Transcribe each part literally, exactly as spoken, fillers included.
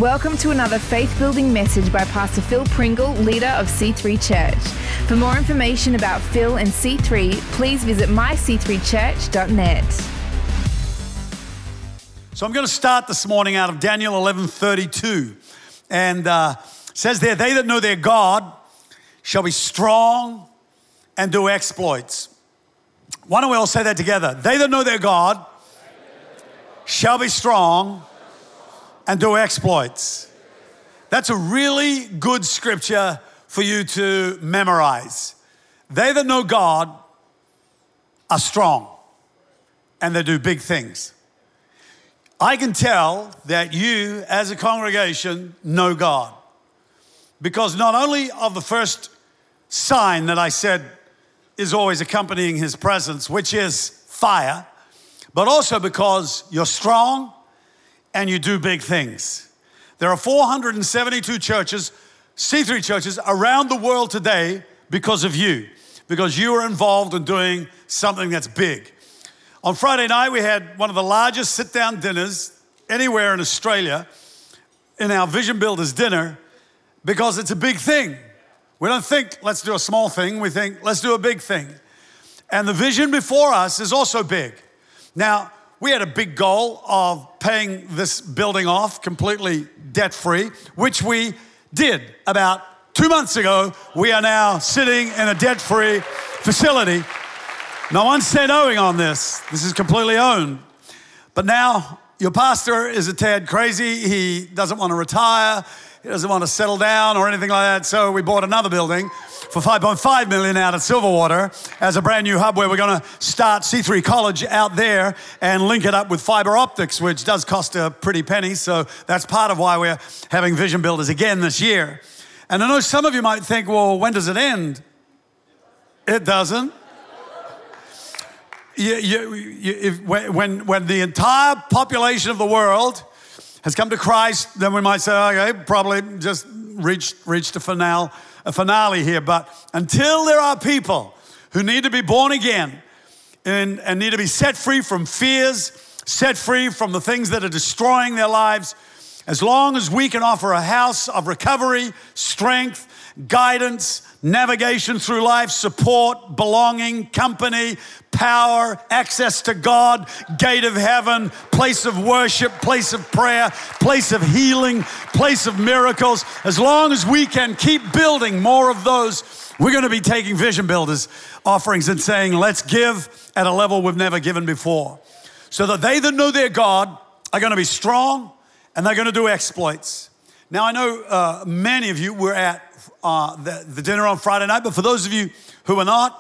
Welcome to another faith-building message by Pastor Phil Pringle, leader of C three Church. For more information about Phil and C three, please visit my c three church dot net. So I'm going to start this morning out of Daniel eleven thirty-two. And uh, it says there, they that know their God shall be strong and do exploits. Why don't we all say that together? They that know their God shall be strong and do exploits. That's a really good scripture for you to memorize. They that know God are strong and they do big things. I can tell that you as a congregation know God because not only of the first sign that I said is always accompanying his presence, which is fire, but also because you're strong and you do big things. There are four hundred seventy-two churches, C three churches around the world today because of you, because you are involved in doing something that's big. On Friday night, we had one of the largest sit-down dinners anywhere in Australia in our Vision Builders dinner because it's a big thing. We don't think, let's do a small thing. We think, let's do a big thing. And the vision before us is also big. Now, we had a big goal of paying this building off completely debt-free, which we did about two months ago. We are now sitting in a debt-free facility. No one said owing on this. This is completely owned. But now your pastor is a tad crazy. He doesn't want to retire. He doesn't want to settle down or anything like that. So we bought another building for five point five million dollars out at Silverwater as a brand new hub where we're going to start C three College out there and link it up with fiber optics, which does cost a pretty penny. So that's part of why we're having Vision Builders again this year. And I know some of you might think, well, when does it end? It doesn't. You, you, you, if, when, when the entire population of the world has come to Christ, then we might say, okay, probably just reached, reached a finale, a finale here. But until there are people who need to be born again and, and need to be set free from fears, set free from the things that are destroying their lives, as long as we can offer a house of recovery, strength, guidance, navigation through life, support, belonging, company, power, access to God, gate of heaven, place of worship, place of prayer, place of healing, place of miracles. As long as we can keep building more of those, we're going to be taking Vision Builders offerings and saying, let's give at a level we've never given before. So that they that know their God are going to be strong and they're going to do exploits. Now, I know uh, many of you were at uh, the, the dinner on Friday night, but for those of you who are not,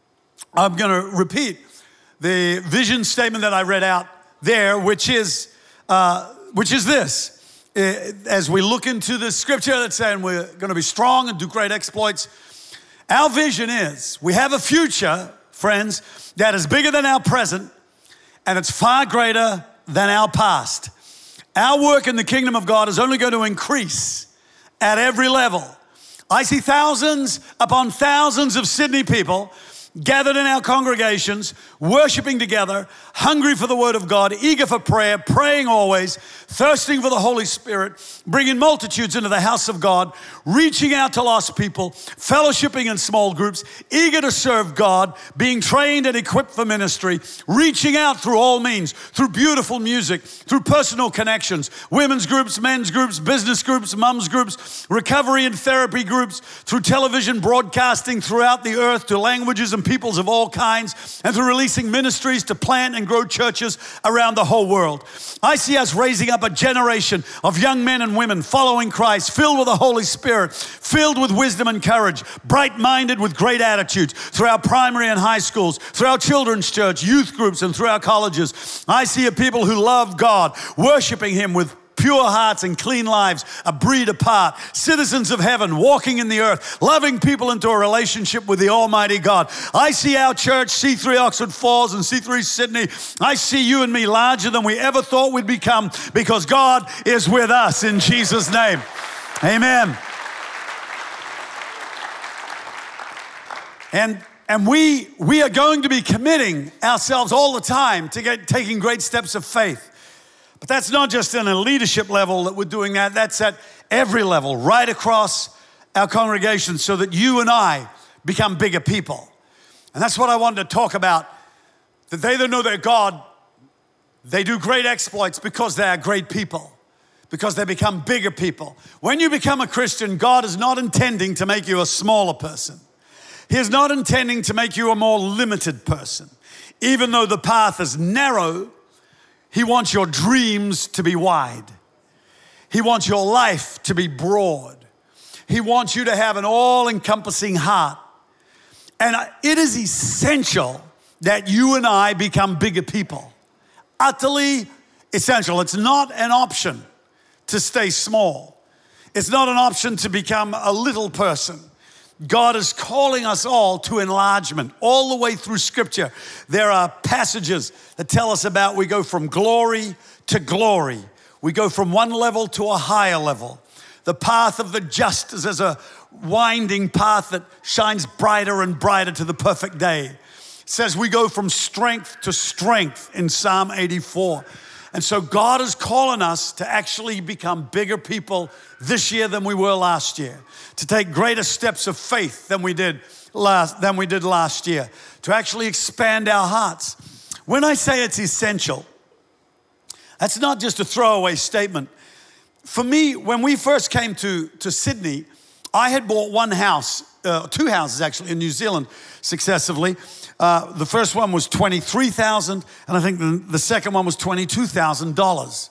I'm going to repeat the vision statement that I read out there, which is uh, which is this. As we look into the scripture that's saying we're going to be strong and do great exploits, our vision is we have a future, friends, that is bigger than our present, and it's far greater than our past. Our work in the kingdom of God is only going to increase at every level. I see thousands upon thousands of Sydney people gathered in our congregations, worshiping together, hungry for the word of God, eager for prayer, praying always, thirsting for the Holy Spirit, bringing multitudes into the house of God, reaching out to lost people, fellowshipping in small groups, eager to serve God, being trained and equipped for ministry, reaching out through all means, through beautiful music, through personal connections, women's groups, men's groups, business groups, mums groups, recovery and therapy groups, through television broadcasting throughout the earth to languages and peoples of all kinds, and through releasing ministries to plant and grow churches around the whole world. I see us raising up a generation of young men and women following Christ, filled with the Holy Spirit, filled with wisdom and courage, bright-minded with great attitudes through our primary and high schools, through our children's church, youth groups, and through our colleges. I see a people who love God, worshiping Him with pure hearts and clean lives, a breed apart, citizens of heaven, walking in the earth, loving people into a relationship with the Almighty God. I see our church, C three Oxford Falls and C three Sydney. I see you and me larger than we ever thought we'd become because God is with us in Jesus' name. Amen. And and we we are going to be committing ourselves all the time to get taking great steps of faith. But that's not just in a leadership level that we're doing that. That's at every level, right across our congregation, so that you and I become bigger people. And that's what I wanted to talk about, that they that know their God, they do great exploits because they are great people, because they become bigger people. When you become a Christian, God is not intending to make you a smaller person. He is not intending to make you a more limited person. Even though the path is narrow, He wants your dreams to be wide. He wants your life to be broad. He wants you to have an all-encompassing heart. And it is essential that you and I become bigger people. Utterly essential. It's not an option to stay small. It's not an option to become a little person. God is calling us all to enlargement. All the way through Scripture, there are passages that tell us about we go from glory to glory. We go from one level to a higher level. The path of the just is as a winding path that shines brighter and brighter to the perfect day. It says we go from strength to strength in Psalm eighty-four. And so God is calling us to actually become bigger people this year than we were last year, to take greater steps of faith than we did last, than we did last year, to actually expand our hearts. When I say it's essential, that's not just a throwaway statement. For me, when we first came to, to Sydney, I had bought one house, uh, two houses actually in New Zealand successively. Uh, the first one was twenty-three thousand dollars, and I think the, the second one was twenty-two thousand dollars.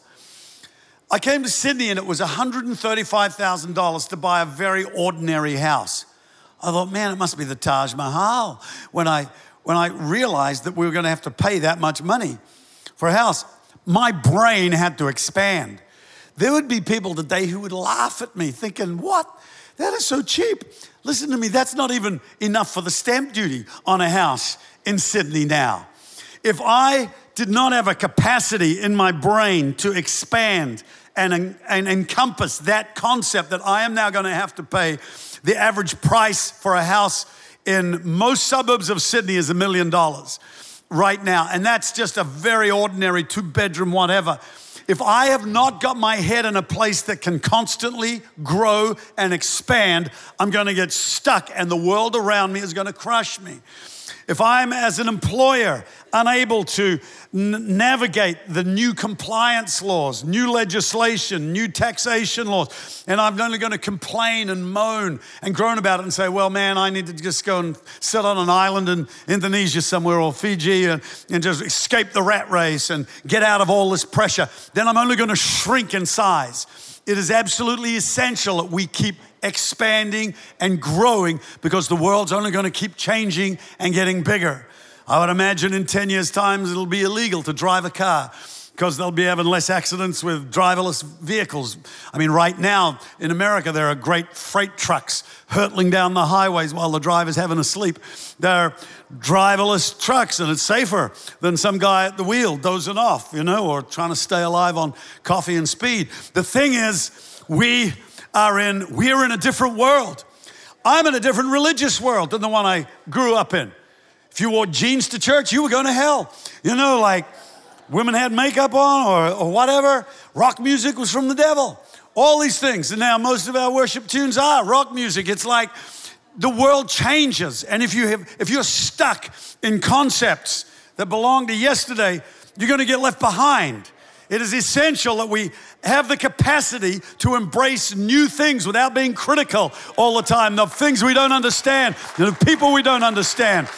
I came to Sydney and it was one hundred thirty-five thousand dollars to buy a very ordinary house. I thought, man, it must be the Taj Mahal. When I, when I realized that we were going to have to pay that much money for a house, my brain had to expand. There would be people today who would laugh at me thinking, what? That is so cheap. Listen to me, that's not even enough for the stamp duty on a house in Sydney now. If I did not have a capacity in my brain to expand and, and encompass that concept that I am now going to have to pay, the average price for a house in most suburbs of Sydney is a million dollars right now. And that's just a very ordinary two-bedroom whatever. If I have not got my head in a place that can constantly grow and expand, I'm going to get stuck and the world around me is going to crush me. If I'm, as an employer, unable to n- navigate the new compliance laws, new legislation, new taxation laws, and I'm only going to complain and moan and groan about it and say, well, man, I need to just go and sit on an island in Indonesia somewhere or Fiji and, and just escape the rat race and get out of all this pressure, then I'm only going to shrink in size. It is absolutely essential that we keep expanding and growing because the world's only going to keep changing and getting bigger. I would imagine in ten years' time it'll be illegal to drive a car because they'll be having less accidents with driverless vehicles. I mean, right now in America, there are great freight trucks hurtling down the highways while the driver's having a sleep. They're driverless trucks, and it's safer than some guy at the wheel dozing off, you know, or trying to stay alive on coffee and speed. The thing is, we are in, we're in a different world. I'm in a different religious world than the one I grew up in. If you wore jeans to church, you were going to hell. You know, like women had makeup on or, or whatever. Rock music was from the devil. All these things. And now most of our worship tunes are rock music. It's like the world changes. And if you have, if you're stuck in concepts that belong to yesterday, you're going to get left behind. It is essential that we have the capacity to embrace new things without being critical all the time. The things we don't understand, the people we don't understand.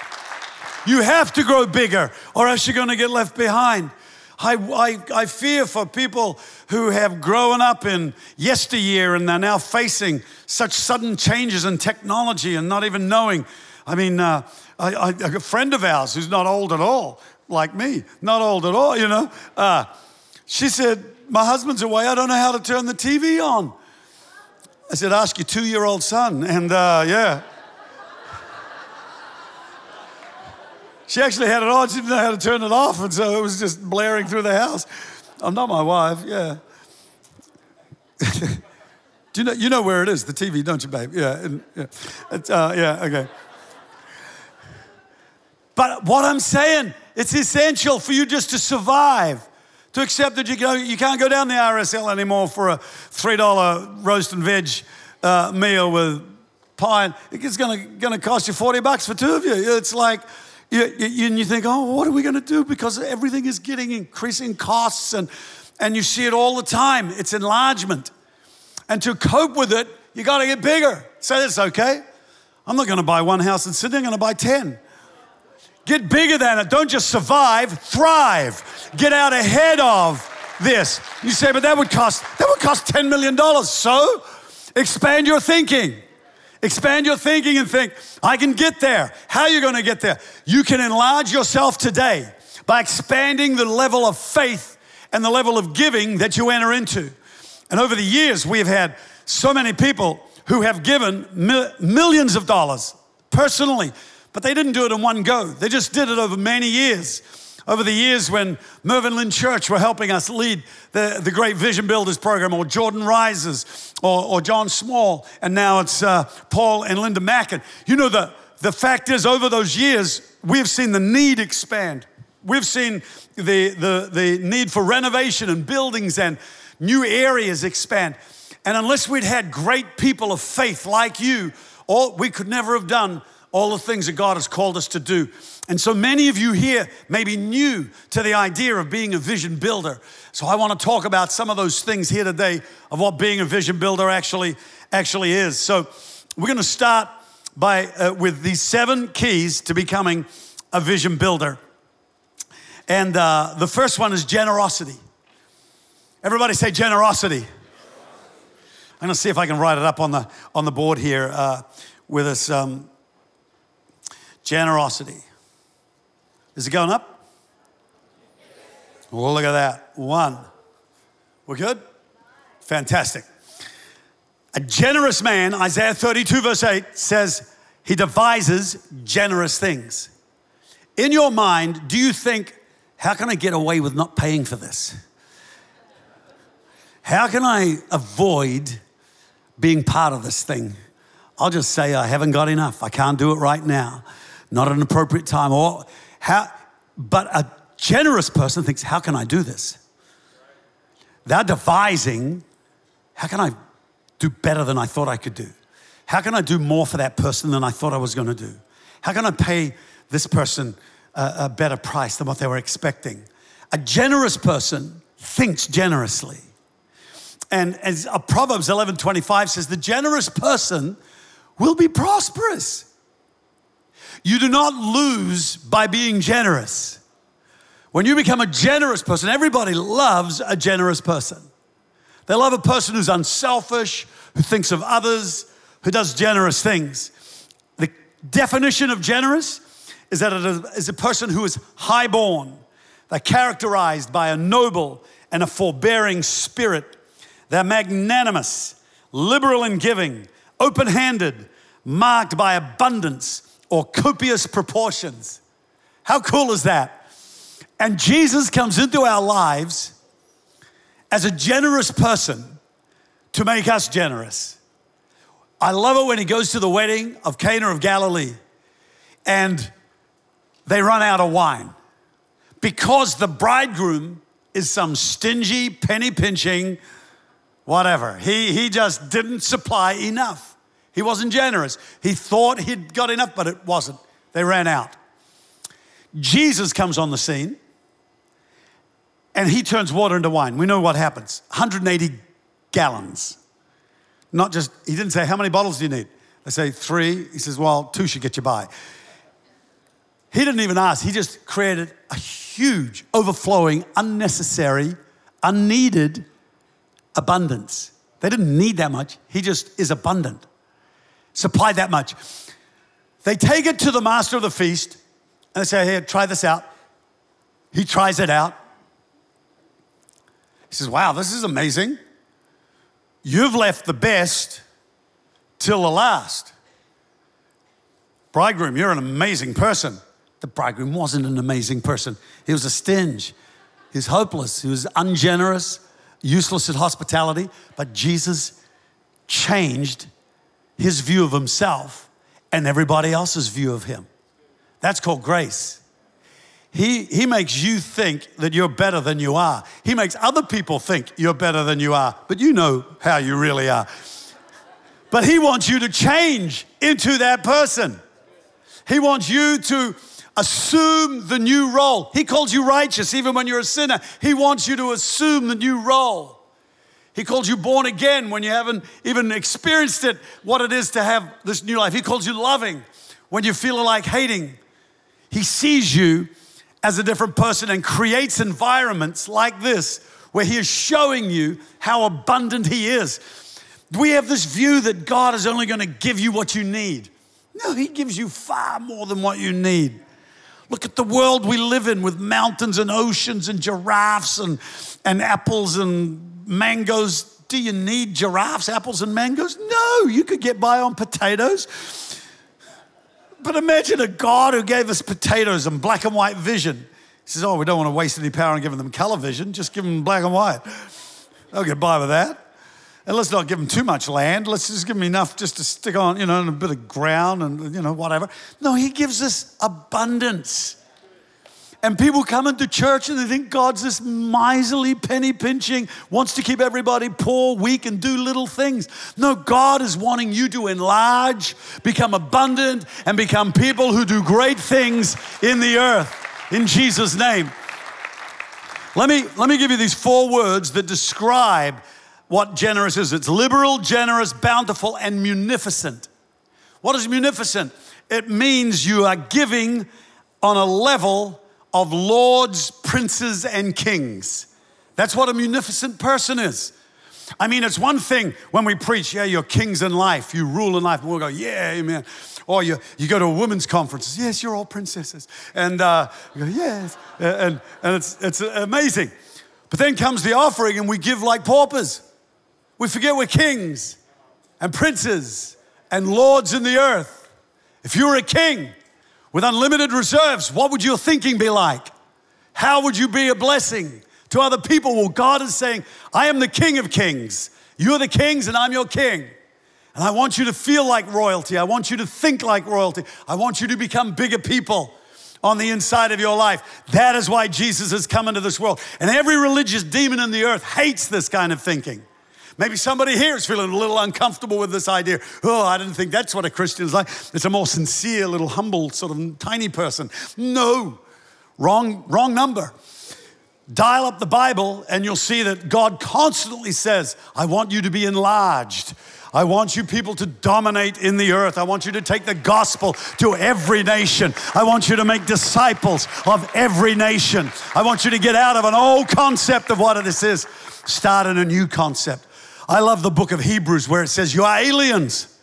You have to grow bigger or else you're going to get left behind. I, I, I fear for people who have grown up in yesteryear and they're now facing such sudden changes in technology and not even knowing. I mean, uh, I, I, a friend of ours who's not old at all, like me, not old at all, you know, uh, she said, my husband's away, I don't know how to turn the T V on. I said, ask your two-year-old son, and uh, yeah. She actually had it on, she didn't know how to turn it off, and so it was just blaring through the house. I'm not my wife, yeah. Do you know, you know where it is, the T V, don't you, babe? Yeah, and, yeah. It's, uh, yeah, okay. But what I'm saying, it's essential for you just to survive, To accept that you, go, you can't go down the R S L anymore for a three dollar roast and veg uh, meal with pie. It's gonna, gonna cost you forty bucks for two of you. It's like, you, you, and you think, oh, what are we gonna do? Because everything is getting increasing costs, and, and you see it all the time. It's enlargement. And to cope with it, you gotta get bigger. Say, that's okay. I'm not gonna buy one house in Sydney, I'm gonna buy ten. Get bigger than it. Don't just survive, thrive. Get out ahead of this. You say, but that would cost, that would cost ten million dollars. So expand your thinking. Expand your thinking and think, I can get there. How are you going to get there? You can enlarge yourself today by expanding the level of faith and the level of giving that you enter into. And over the years, we have had so many people who have given mil- millions of dollars personally, but they didn't do it in one go. They just did it over many years. Over the years when Mervyn Lynn Church were helping us lead the, the Great Vision Builders program, or Jordan Rises, or, or John Small, and now it's uh, Paul and Linda Mackin. You know, the, the fact is, over those years, we've seen the need expand. We've seen the, the, the need for renovation and buildings and new areas expand. And unless we'd had great people of faith like you, all, we could never have done all the things that God has called us to do. And so many of you here may be new to the idea of being a vision builder. So I want to talk about some of those things here today of what being a vision builder actually, actually is. So we're going to start by uh, with these seven keys to becoming a vision builder. And uh, the first one is generosity. Everybody say generosity. I'm going to see if I can write it up on the, on the board here uh, with us. Um, Generosity. Is it going up? Well, look at that. One. We're good? Fantastic. A generous man, Isaiah thirty-two verse eight, says he devises generous things. In your mind, do you think, how can I get away with not paying for this? How can I avoid being part of this thing? I'll just say I haven't got enough. I can't do it right now. Not at an appropriate time. Or how, but a generous person thinks, how can I do this? They're devising, how can I do better than I thought I could do? How can I do more for that person than I thought I was going to do? How can I pay this person a, a better price than what they were expecting? A generous person thinks generously. And as Proverbs eleven twenty-five says, the generous person will be prosperous. You do not lose by being generous. When you become a generous person, everybody loves a generous person. They love a person who's unselfish, who thinks of others, who does generous things. The definition of generous is that it is a person who is highborn. They're characterized by a noble and a forbearing spirit. They're magnanimous, liberal in giving, open-handed, marked by abundance or copious proportions. How cool is that? And Jesus comes into our lives as a generous person to make us generous. I love it when he goes to the wedding of Cana of Galilee and they run out of wine because the bridegroom is some stingy, penny-pinching, whatever. He, he just didn't supply enough. He wasn't generous. He thought he'd got enough, but it wasn't. They ran out. Jesus comes on the scene and he turns water into wine. We know what happens. one hundred eighty gallons. Not just, he didn't say, how many bottles do you need? They say three. He says, well, two should get you by. He didn't even ask. He just created a huge, overflowing, unnecessary, unneeded abundance. They didn't need that much. He just is abundant. Supplied that much. They take it to the master of the feast and they say, here, try this out. He tries it out. He says, wow, this is amazing. You've left the best till the last. Bridegroom, you're an amazing person. The bridegroom wasn't an amazing person. He was a stinge. He was hopeless. He was ungenerous, useless at hospitality. But Jesus changed his view of himself and everybody else's view of him. That's called grace. He, he makes you think that you're better than you are. He makes other people think you're better than you are, but you know how you really are. But he wants you to change into that person. He wants you to assume the new role. He calls you righteous even when you're a sinner. He wants you to assume the new role. He calls you born again when you haven't even experienced it, what it is to have this new life. He calls you loving when you feel like hating. He sees you as a different person and creates environments like this where he is showing you how abundant he is. We have this view that God is only going to give you what you need. No, he gives you far more than what you need. Look at the world we live in with mountains and oceans and giraffes and, and apples and mangoes. Do you need giraffes, apples, and mangoes? No, you could get by on potatoes. But imagine a God who gave us potatoes and black and white vision. He says, oh, we don't want to waste any power on giving them color vision. Just give them black and white. They'll get by with that. And let's not give them too much land. Let's just give them enough just to stick on, you know, and a bit of ground and, you know, whatever. No, he gives us abundance. And people come into church and they think God's this miserly, penny pinching, wants to keep everybody poor, weak, and do little things. No, God is wanting you to enlarge, become abundant, and become people who do great things in the earth. In Jesus' name. Let me, let me give you these four words that describe what generous is. It's liberal, generous, bountiful, and munificent. What is munificent? It means you are giving on a level of lords, princes, and kings. That's what a munificent person is. I mean, it's one thing when we preach, yeah, you're kings in life, you rule in life, and we'll go, yeah, amen. Or you, you go to a women's conference, yes, you're all princesses. And uh, you go, yes, and, and it's, it's amazing. But then comes the offering and we give like paupers. We forget we're kings and princes and lords in the earth. If you were a king with unlimited reserves, what would your thinking be like? How would you be a blessing to other people? Well, God is saying, I am the King of kings. You're the kings and I'm your king. And I want you to feel like royalty. I want you to think like royalty. I want you to become bigger people on the inside of your life. That is why Jesus has come into this world. And every religious demon in the earth hates this kind of thinking. Maybe somebody here is feeling a little uncomfortable with this idea. Oh, I didn't think that's what a Christian is like. It's a more sincere, little humble, sort of tiny person. No, wrong, wrong number. Dial up the Bible and you'll see that God constantly says, I want you to be enlarged. I want you people to dominate in the earth. I want you to take the gospel to every nation. I want you to make disciples of every nation. I want you to get out of an old concept of what this is, start in a new concept. I love the book of Hebrews where it says, you are aliens.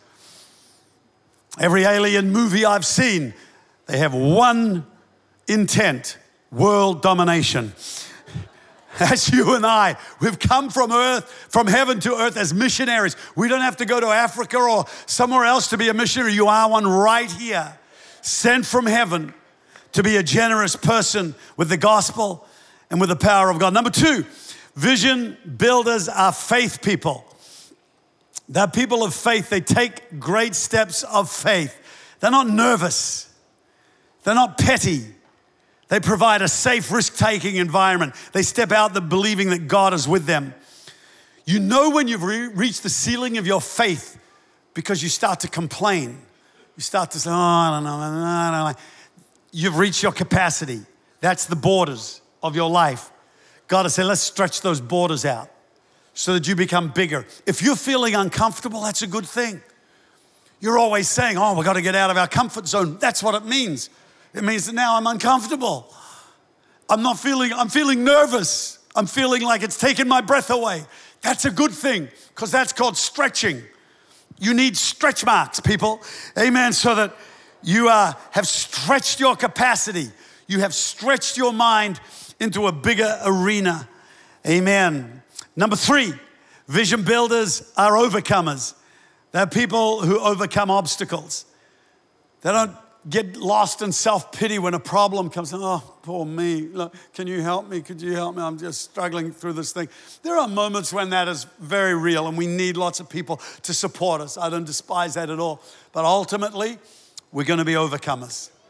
Every alien movie I've seen, they have one intent, world domination. That's you and I. We've come from earth, from heaven to earth as missionaries. We don't have to go to Africa or somewhere else to be a missionary. You are one right here, sent from heaven to be a generous person with the gospel and with the power of God. Number two, vision builders are faith people. They're people of faith. They take great steps of faith. They're not nervous. They're not petty. They provide a safe, risk-taking environment. They step out there believing that God is with them. You know when you've re- reached the ceiling of your faith because you start to complain. You start to say, oh, I don't know, I don't know, I don't know. You've reached your capacity. That's the borders of your life. God has said, let's stretch those borders out so that you become bigger. If you're feeling uncomfortable, that's a good thing. You're always saying, oh, we've got to get out of our comfort zone. That's what it means. It means that now I'm uncomfortable. I'm not feeling, I'm feeling nervous. I'm feeling like it's taken my breath away. That's a good thing because that's called stretching. You need stretch marks, people. Amen. So that you uh, have stretched your capacity. You have stretched your mind into a bigger arena. Amen. Number three, vision builders are overcomers. They're people who overcome obstacles. They don't get lost in self-pity when a problem comes. Oh, poor me. Look, can you help me? Could you help me? I'm just struggling through this thing. There are moments when that is very real and we need lots of people to support us. I don't despise that at all. But ultimately, we're going to be overcomers.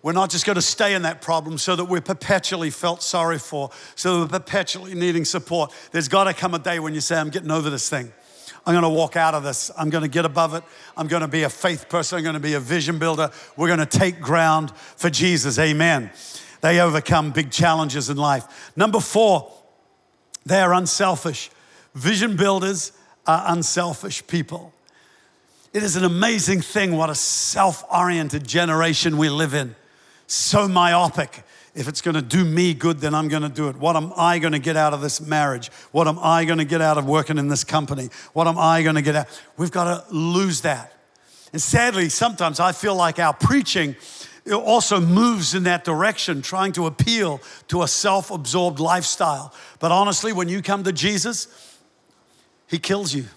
we're not just going to stay in that problem so that we're perpetually felt sorry for, so that we're perpetually needing support. There's got to come a day when you say, I'm getting over this thing. I'm going to walk out of this. I'm going to get above it. I'm going to be a faith person. I'm going to be a vision builder. We're going to take ground for Jesus. Amen. They overcome big challenges in life. Number four, they are unselfish. Vision builders are unselfish people. It is an amazing thing what a self-oriented generation we live in. So myopic. If it's going to do me good, then I'm going to do it. What am I going to get out of this marriage? What am I going to get out of working in this company? What am I going to get out? We've got to lose that. And sadly, sometimes I feel like our preaching also moves in that direction, trying to appeal to a self-absorbed lifestyle. But honestly, when you come to Jesus, he kills you.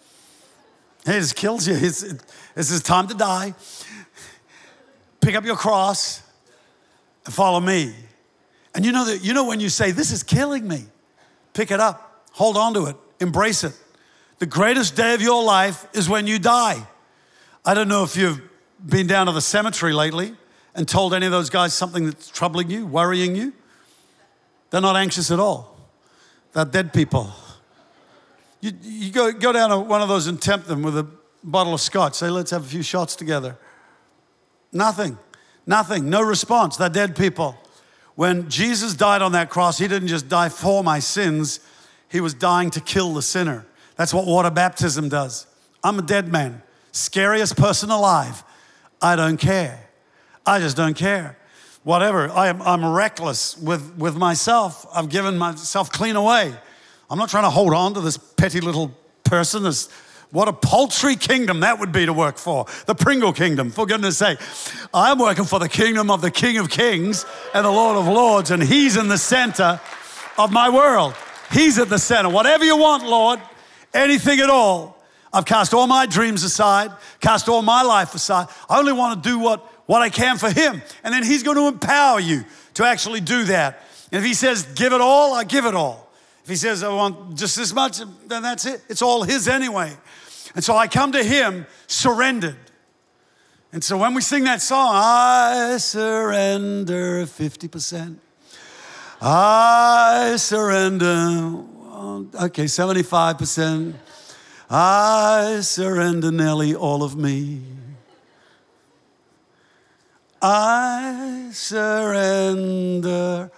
He just kills you. It's, it's his time to die. Pick up your cross and follow me. And you know that you know when you say, this is killing me, pick it up, hold on to it, embrace it. The greatest day of your life is when you die. I don't know if you've been down to the cemetery lately and told any of those guys something that's troubling you, worrying you. They're not anxious at all. They're dead people. You, you go, go down to one of those and tempt them with a bottle of scotch. Say, let's have a few shots together. Nothing, nothing, no response. They're dead people. When Jesus died on that cross, he didn't just die for my sins. He was dying to kill the sinner. That's what water baptism does. I'm a dead man, scariest person alive. I don't care. I just don't care. Whatever, I am, I'm reckless with, with myself. I've given myself clean away. I'm not trying to hold on to this petty little person. This, what a paltry kingdom that would be to work for. The Pringle kingdom, for goodness sake. I'm working for the kingdom of the King of Kings and the Lord of Lords, and he's in the center of my world. He's at the center. Whatever you want, Lord, anything at all. I've cast all my dreams aside, cast all my life aside. I only want to do what, what I can for him. And then he's going to empower you to actually do that. And if he says, give it all, I give it all. If he says, I want just this much, then that's it. It's all his anyway. And so I come to him surrendered. And so when we sing that song, I surrender fifty percent. I surrender, okay, seventy-five percent. I surrender nearly all of me. I surrender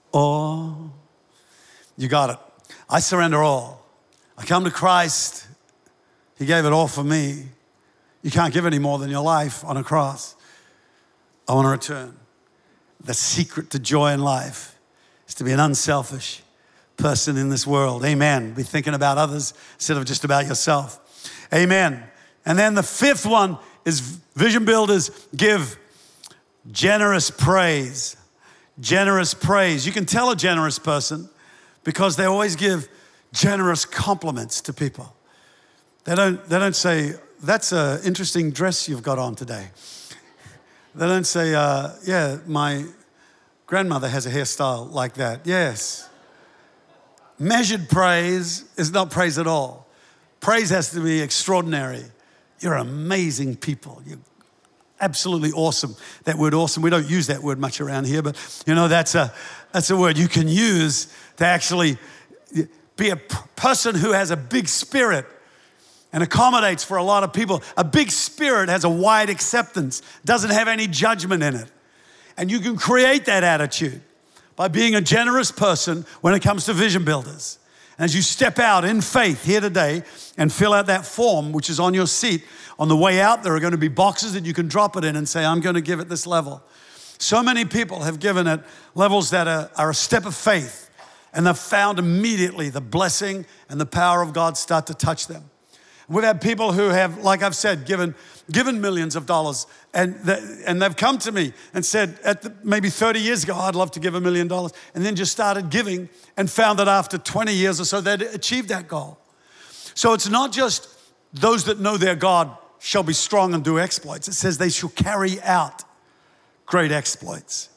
all. You got it. I surrender all. I come to Christ. He gave it all for me. You can't give any more than your life on a cross. I want to return. The secret to joy in life is to be an unselfish person in this world. Amen. Be thinking about others instead of just about yourself. Amen. And then the fifth one is vision builders give generous praise. Generous praise. You can tell a generous person because they always give generous compliments to people. They don't, they don't say, that's an interesting dress you've got on today. They don't say, uh, yeah, my grandmother has a hairstyle like that. Yes. Measured praise is not praise at all. Praise has to be extraordinary. You're amazing people. You're absolutely awesome. That word awesome, we don't use that word much around here, but you know, that's a, that's a word you can use to actually be a person who has a big spirit and accommodates for a lot of people. A big spirit has a wide acceptance, doesn't have any judgment in it. And you can create that attitude by being a generous person when it comes to vision builders. And as you step out in faith here today and fill out that form, which is on your seat, on the way out, there are going to be boxes that you can drop it in and say, I'm going to give it this level. So many people have given it levels that are, are a step of faith, and they've found immediately the blessing and the power of God start to touch them. We've had people who have, like I've said, given given millions of dollars, and the, and they've come to me and said, at the, maybe thirty years ago, I'd love to give a million dollars, and then just started giving and found that after twenty years or so, they'd achieved that goal. So it's not just those that know their God shall be strong and do exploits. It says they shall carry out great exploits.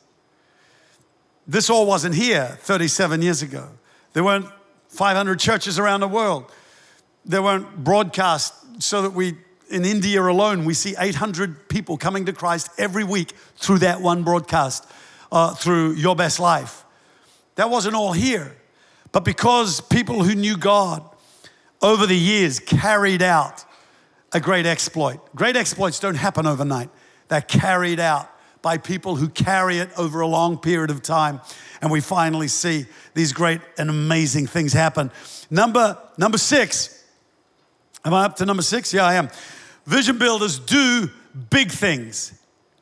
This all wasn't here thirty-seven years ago. There weren't five hundred churches around the world. They weren't broadcast so that we in India alone, we see eight hundred people coming to Christ every week through that one broadcast, uh, through Your Best Life. That wasn't all here. But because people who knew God over the years carried out a great exploit. Great exploits don't happen overnight. They're carried out by people who carry it over a long period of time. And we finally see these great and amazing things happen. Number, number six. Am I up to number six? Yeah, I am. Vision builders do big things.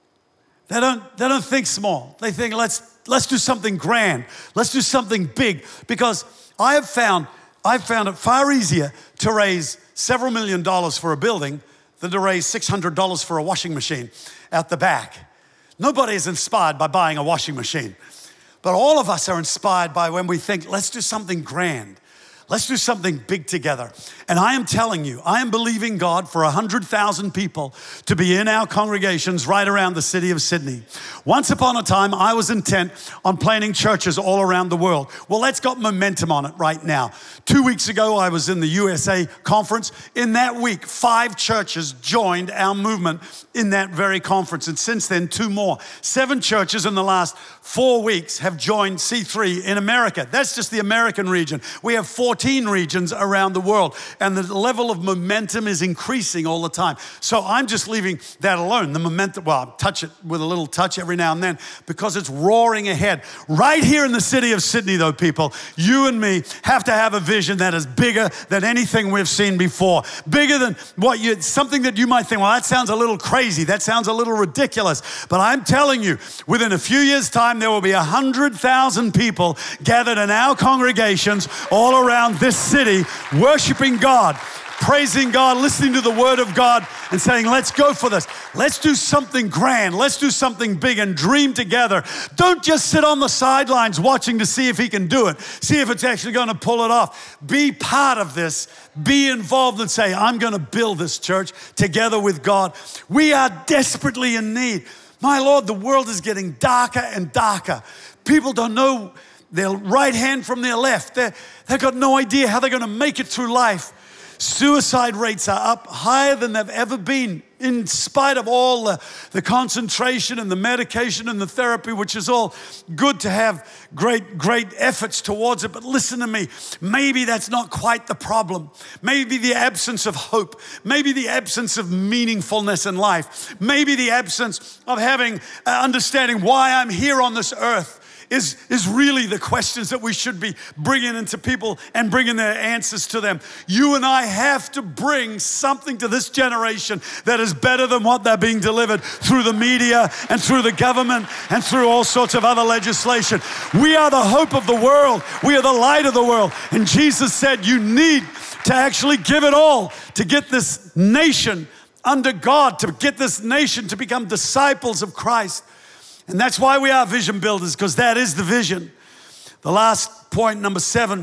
They don't, they don't think small. They think, let's, let's do something grand. Let's do something big. Because I have found, I've found it far easier to raise several million dollars for a building than to raise six hundred dollars for a washing machine out the back. Nobody is inspired by buying a washing machine. But all of us are inspired by when we think, let's do something grand. Let's do something big together. And I am telling you, I am believing God for one hundred thousand people to be in our congregations right around the city of Sydney. Once upon a time, I was intent on planting churches all around the world. Well, that's got momentum on it right now. Two weeks ago, I was in the U S A conference. In that week, five churches joined our movement in that very conference. And since then, two more. Seven churches in the last four weeks have joined C three in America. That's just the American region. We have fourteen regions around the world, and the level of momentum is increasing all the time. So I'm just leaving that alone. The momentum, well, I touch it with a little touch every now and then because it's roaring ahead. Right here in the city of Sydney, though, people, you and me have to have a vision that is bigger than anything we've seen before. Bigger than what you, something that you might think, well, that sounds a little crazy. That sounds a little ridiculous. But I'm telling you, within a few years' time, there will be one hundred thousand people gathered in our congregations all around this city, worshiping God, praising God, listening to the word of God, and saying, let's go for this. Let's do something grand. Let's do something big and dream together. Don't just sit on the sidelines watching to see if he can do it. See if it's actually going to pull it off. Be part of this. Be involved and say, I'm going to build this church together with God. We are desperately in need. My Lord, the world is getting darker and darker. People don't know their right hand from their left. They're, they've got no idea how they're going to make it through life. Suicide rates are up higher than they've ever been, in spite of all the, the concentration and the medication and the therapy, which is all good to have great, great efforts towards it. But listen to me, maybe that's not quite the problem. Maybe the absence of hope, maybe the absence of meaningfulness in life, maybe the absence of having, uh, understanding why I'm here on this earth. Is, is really the questions that we should be bringing into people and bringing their answers to them. You and I have to bring something to this generation that is better than what they're being delivered through the media and through the government and through all sorts of other legislation. We are the hope of the world. We are the light of the world. And Jesus said you need to actually give it all to get this nation under God, to get this nation to become disciples of Christ. And that's why we are vision builders, because that is the vision. The last point, number seven,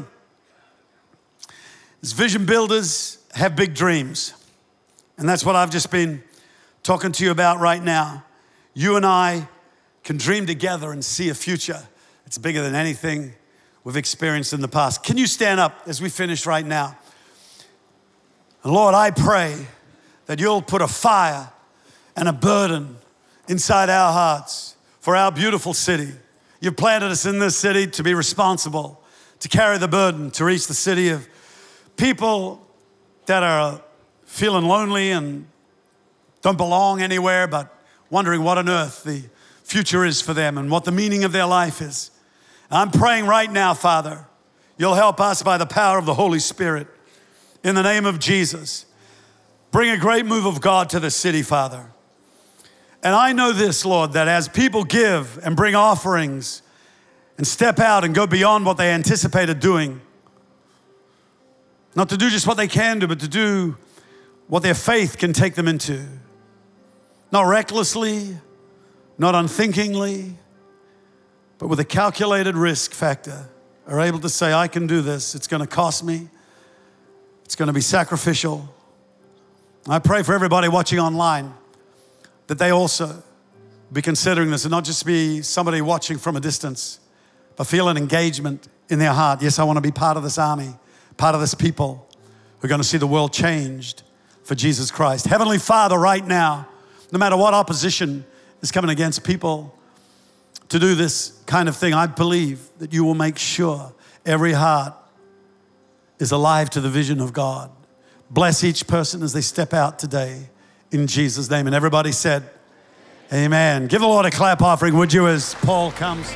is vision builders have big dreams. And that's what I've just been talking to you about right now. You and I can dream together and see a future that's bigger than anything we've experienced in the past. Can you stand up as we finish right now? And Lord, I pray that you'll put a fire and a burden inside our hearts for our beautiful city. You've planted us in this city to be responsible, to carry the burden, to reach the city of people that are feeling lonely and don't belong anywhere, but wondering what on earth the future is for them and what the meaning of their life is. I'm praying right now, Father, you'll help us by the power of the Holy Spirit. In the name of Jesus, bring a great move of God to the city, Father. And I know this, Lord, that as people give and bring offerings and step out and go beyond what they anticipated doing, not to do just what they can do, but to do what their faith can take them into. Not recklessly, not unthinkingly, but with a calculated risk factor, are able to say, I can do this. It's going to cost me. It's going to be sacrificial. I pray for everybody watching online that they also be considering this and not just be somebody watching from a distance, but feel an engagement in their heart. Yes, I want to be part of this army, part of this people who are going to see the world changed for Jesus Christ. Heavenly Father, right now, no matter what opposition is coming against people to do this kind of thing, I believe that you will make sure every heart is alive to the vision of God. Bless each person as they step out today in Jesus' name. And everybody said, amen. Give the Lord a clap offering, would you, as Paul comes.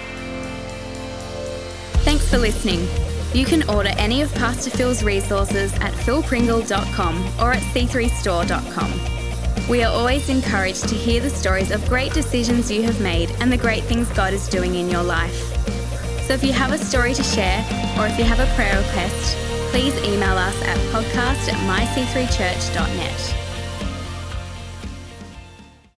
Thanks for listening. You can order any of Pastor Phil's resources at phil pringle dot com or at c three store dot com. We are always encouraged to hear the stories of great decisions you have made and the great things God is doing in your life. So if you have a story to share or if you have a prayer request, please email us at podcast at my c three church dot net.